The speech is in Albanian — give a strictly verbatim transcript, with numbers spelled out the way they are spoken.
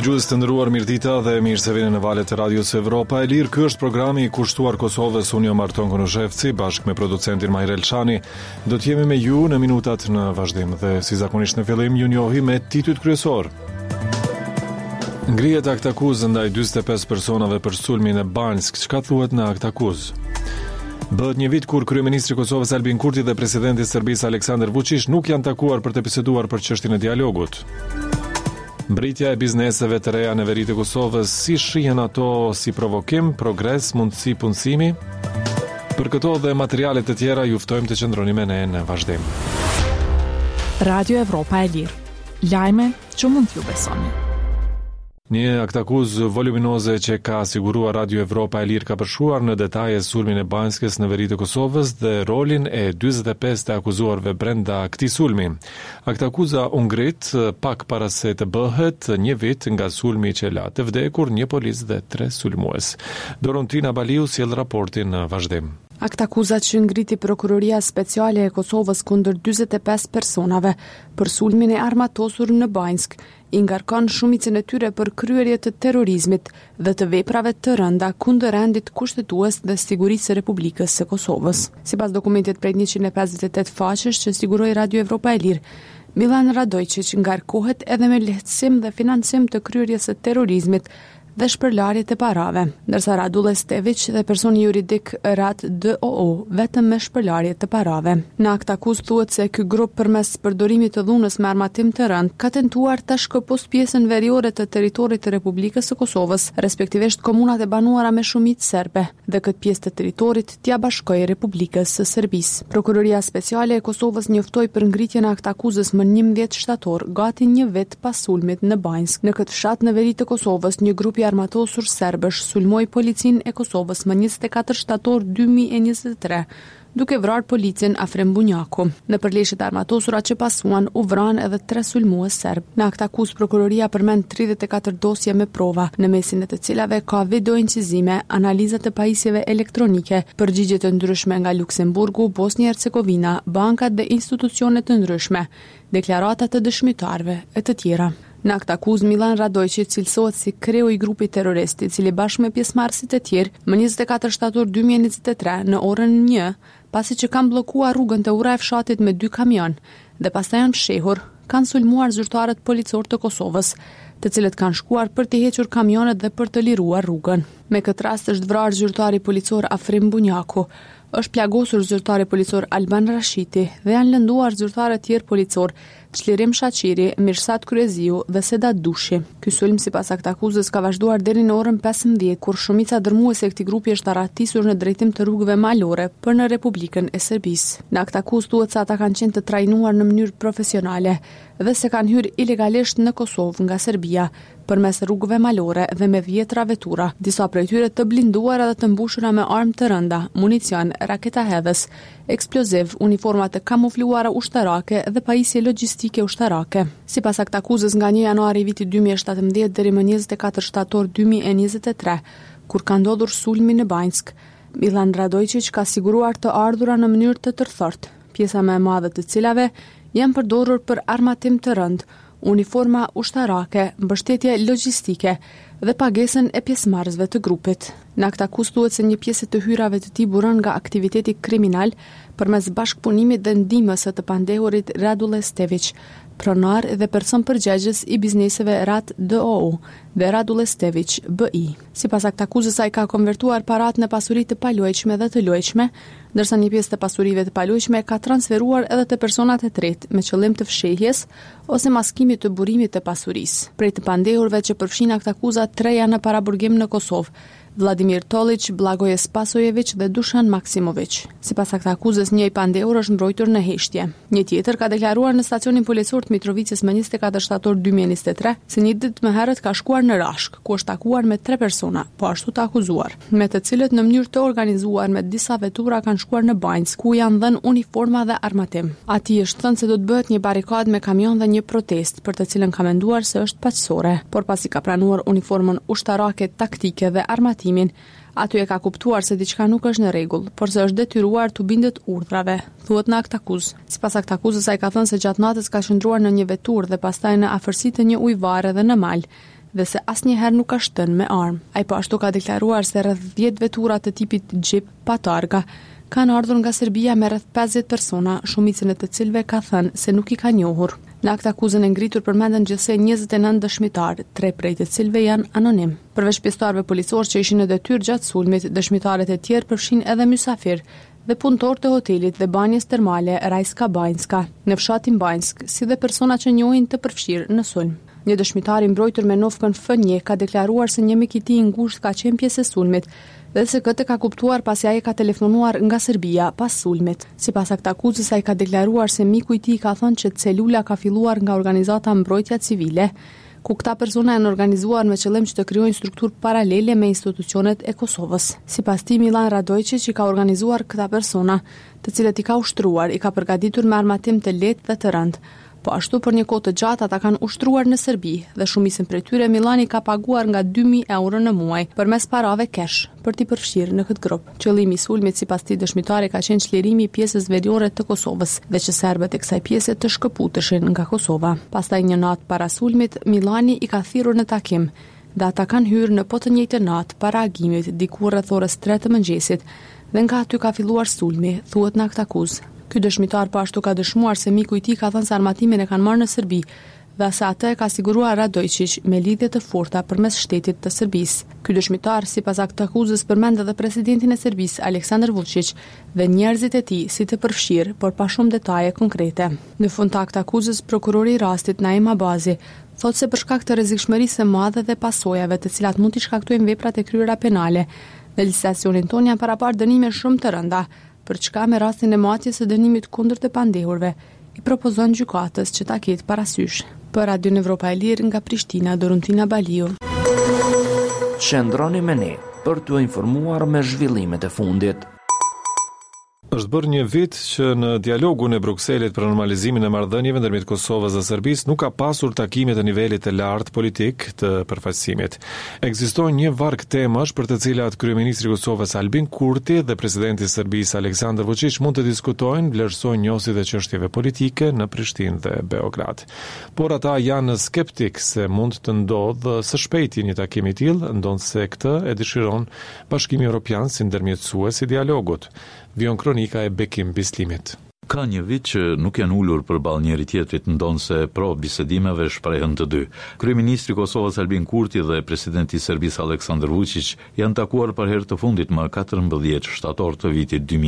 Dëgjues të nderuar, mirëdita dhe mirë se vini në valët e Radios Evropa e Lirë. Ky është programi i kushtuar Kosovës. Unë jam Marton Konoshevci bashkë me producentin Mahir Elshani. Do të jemi me ju në minutat në vazhdim dhe si zakonisht në fillim ju njohim me titujt kryesor. Ngrihet akt akuzë ndaj dyzet e pesë personave për sulmin e Banjsk. Çka thuhet në akt akuzë? Bëhet një vit kur kryeministri i Kosovës Albin Kurti dhe presidenti i Serbisë Aleksandar Vučić nuk janë takuar për të biseduar për çështjen e dialogut. Mbritja e bizneseve të reja në veri të Kosovës, si shihen ato si provokim, progres, mundësi punësimi? Për këto dhe materialet të tjera ju ftojmë të qëndroni me ne në vazhdim. Radio Evropa e Lirë. Lajme që mund t'ju besoni. Një akt akuzë voluminoze që ka siguruar Radio Evropa e Lirë ka përshuar në detaje sulmin e Banjskës në veri të Kosovës dhe rolin e dyzet e pesë të akuzuarve brenda këtij sulmi. Akt akuza u ngrit pak para se të bëhet një vit nga sulmi që la të vdekur një polis dhe tre sulmues. Dorontina Baliu sjell raportin në vazhdim. Akt akuzat që ngriti Prokuroria Speciale e Kosovës kundër dyzet e pesë personave për sulmin e armatosur në Banjsk i ngarkon shumicën e tyre për kryerje të terrorizmit dhe të veprave të rënda kundër rendit kushtetues dhe sigurisë së Republikës së Kosovës. Sipas dokumentit prej njëqind e pesëdhjetë e tetë faqesh që siguroi Radio Evropa e Lirë, Milan Radojčić ngarkohet edhe me lehtësim dhe financim të kryerjes së terrorizmit dhe shpërlarje të parave, ndërsa Radule Stević dhe personi juridik Rat D O O vetëm me shpërlarje të parave. Në akt akuzë thuhet se ky grup përmes përdorimit të dhunës me armatim të rënd ka tentuar ta shkëpos pjesën veriore të territorit të Republikës së Kosovës, respektivisht komunat e banuara me shumicë serbe, dhe këtë pjesë të territorit t'ia bashkojë Republikës së Serbisë. Prokuroria Speciale e Kosovës njoftoi për ngritjen e akt akuzës më njëmbëdhjetë shtator, gati një vit pas sulmit në Banjsk. Në këtë fshat në veri të Kosovës, një grup armatosur serbësh sulmoi policinë e Kosovës më njëzet e katër shtator dy mijë e njëzet e tre, duke vrarë policin Afrem Bunjaku. Në përleshjet armatosura që pasuan, u vranë edhe tre sulmues serb. Në akt akuzë prokuroria përmend tridhjetë e katër dosje me prova, në mesin e të cilave ka video incizime, analiza të pajisjeve elektronike, përgjigje të ndryshme nga Luksemburgu, Bosnia Hercegovina, bankat dhe institucione të ndryshme, deklarata të dëshmitarëve e të tjera. Në akt akuzë Milan Radojčić cilësohet si kreu i grupit terrorist, i cili bashkë me pjesëmarrësit e tjerë më njëzet e katër shtator dy mijë e njëzet e tre në orën një, pasi që kanë bllokuar rrugën të ura e fshatit me dy kamion dhe pastaj janë fshehur, kanë sulmuar zyrtarët policor të Kosovës, të cilët kanë shkuar për të hequr kamionet dhe për të liruar rrugën. Me këtë rast është vrarë zyrtari policor Afrim Bunjaku, është plagosur zyrtari policor Alban Rashiti dhe janë lënduar zyrtarët tjerë policor Çlirim Shaqiri, Mirsat Kryeziu dhe Sedat Dushi. Ky sulm sipas akt akuzës ka vazhduar deri në orën pesëmbëdhjetë, kur shumica dërmuese e këtij grupi është arratisur në drejtim të rrugëve malore për në Republikën e Serbisë. Në akt akuzë thuhet se ata kanë qenë të trajnuar në mënyrë profesionale dhe se kanë hyrë ilegalisht në Kosovë nga Serbia përmes rrugëve malore dhe me dhjetra vetura, disa prej tyre të blinduara dhe të mbushura me armë të rënda, municion, raketa hedhës, eksploziv, uniforma të kamufluara ushtarake dhe pajisje logjistike ushtarake. Sipas akt akuzës, nga një januari viti dy mijë e shtatëmbëdhjetë deri më njëzet e katër shtator dy mijë e njëzet e tre, kur ka ndodhur sulmi në Banjsk, Milan Radojčić ka siguruar të ardhura në mënyrë të tërthort, pjesa më e madhe të cilave janë përdorur për armatim të rënd, uniforma ushtarake, mbështetje logjistike dhe pagesën e pjesëmarrësve të grupit. Në akt akuzë thuhet se një pjesë të hyrave të tij buron nga aktiviteti kriminal përmes bashkëpunimit dhe ndihmës së të pandehurit Radule Stević, pronar dhe person përgjegjës i bizneseve Rat D O O dhe Radule Stević B I. Sipas akt akuzës, ai ka konvertuar paratë në pasuri të paluajtshme dhe të luajtshme, ndërsa një pjesë të pasurive të paluajtshme ka transferuar edhe te personat e tretë me qëllim të fshehjes ose maskimit të burimit të pasurisë. Prej të pandehurve që përfshin akt akuza, tre janë në paraburgim në Kosovë: Vladimir Tolić, Blagoje Spasojević dhe Dušan Maksimović. Sipas akt akuzës, një i pandehur është mbrojtur në heshtje. Një tjetër ka deklaruar në stacionin policor të Mitrovicës më njëzet e katër shtator dy mijë e njëzet e tre se një ditë më herët ka shkuar në Rashk, ku është takuar me tre persona, po ashtu të akuzuar, me të cilët në mënyrë të organizuar me disa vetura kanë shkuar në Banjsk, ku janë dhënë uniforma dhe armatim. Atij është thënë se do të bëhet një barikadë me kamion dhe një protest, për të cilën ka menduar se është paqësore, por pasi ka pranuar uniformën ushtarake taktike dhe armatimin, aty e ka kuptuar se diçka nuk është në rregull, por se është detyruar të bindet urdhrave, thuhet në akt akuzë. Sipas akt akuzës, ai ka thënë se gjatë natës ka qëndruar në një veturë dhe pastaj në afërsi të një ujvare dhe në mal, dhe se asnjëherë nuk ka shtënë me armë. Ai po ashtu ka deklaruar se rreth dhjetë vetura të tipit Jeep pa targa kanë ardhur nga Serbia me rreth pesëdhjetë persona, shumicën e të cilëve ka thënë se nuk i ka njohur. Në akt akuzën e ngritur përmenden gjithsej njëzet e nëntë dëshmitar, tre prej të cilëve janë anonim. Përveç pjesëtarëve policorë që ishin në detyrë gjatë sulmit, dëshmitarët e tjerë përfshin edhe mysafir dhe punëtor të hotelit dhe banjes termale Rajska Banjska në fshatin Banjsk, si dhe persona që njohin të përfshirë në sulm. Një dëshmitar i mbrojtur me nofkën F një ka deklaruar se një mik i tij i ngushtë ka qenë pjesë e sulmit dhe se këtë ka kuptuar pasi ai ka telefonuar nga Serbia pas sulmit. Sipas aktakuzës, ai ka deklaruar se miku i tij ka thënë që celula ka filluar nga organizata Mbrojtja Civile, ku këta persona janë organizuar me qëllim që të krijojnë strukturë paralele me institucionet e Kosovës. Sipas tij, Milan Radojčić i ka organizuar këta persona, të cilët i ka ushtruar, i ka përgatitur me armatim të lehtë dhe të rëndë. Po ashtu për një kohë të gjatë ata kanë ushtruar në Serbi dhe shumicën prej tyre Milani ka paguar nga dy mijë euro në muaj përmes parave cash për t'i përfshirë në këtë grup. Qëllimi i sulmit sipas tij dëshmitare ka qenë çlirimi i pjesës veriore të Kosovës dhe që serbët e kësaj pjese të shkëputeshin nga Kosova. Pastaj një natë para sulmit, Milani i ka thirrur në takim dhe ata kanë hyrë në po të njëjtën natë para agimit diku rreth orës tre të mëngjesit dhe nga aty ka filluar sulmi, thuhet në aktakuzë. Ky dëshmitar po ashtu ka dëshmuar se miku i tij ka thënë se armatimin e kanë marrë në Serbi dhe se atë e ka siguruar Radojčić me lidhje të forta përmes shtetit të Serbisë. Ky dëshmitar sipas aktakuzës përmend edhe presidentin e Serbisë Aleksandar Vučić dhe njerëzit e tij si të përfshirë, por pa shumë detaje konkrete. Në fund të aktakuzës, prokurori i rastit Naim Abazi thotë se për shkak të rrezikshmërisë së madhe dhe pasojave të cilat mund t'i shkaktojnë veprat e kryera penale, në licitacionin tonë janë paraparë dënime shumë të rënda, për çka me rastin e matjes së dënimit kundër të pandehurve, i propozon gjykatës që ta ketë parasysh. Për Radio Evropa e Lirë nga Prishtina, Dorontina Baliu. Qëndroni me ne për t'u informuar me zhvillimet e fundit. Është bërë një vit që në dialogun e Brukselit për normalizimin e marrëdhënieve ndërmjet Kosovës dhe Serbisë nuk ka pasur takime të nivelit të lartë politik të përfaqësimit. Ekzistojnë një varg temash për të cilat kryeministri i Kosovës Albin Kurti dhe presidenti i Serbisë Aleksandar Vučić mund të diskutojnë, vlerësojnë njësit e çështjeve politike në Prishtinë dhe Beograd. Por ata janë skeptik se mund të ndodhë së shpejti një takim i tillë, ndonse këtë e dëshiron Bashkimi Evropian si ndërmjetësues i dialogut. Vion kronika e Bekim Bislimit. Ka një vit që nuk janë ulur përballë njëri tjetrit, ndonse pro bisedimeve shprehën të dy. Kryeministri i Kosovës Albin Kurti dhe presidenti i Serbisë Aleksandar Vučić janë takuar për herë të fundit më katërmbëdhjetë shtator të vitit dy mijë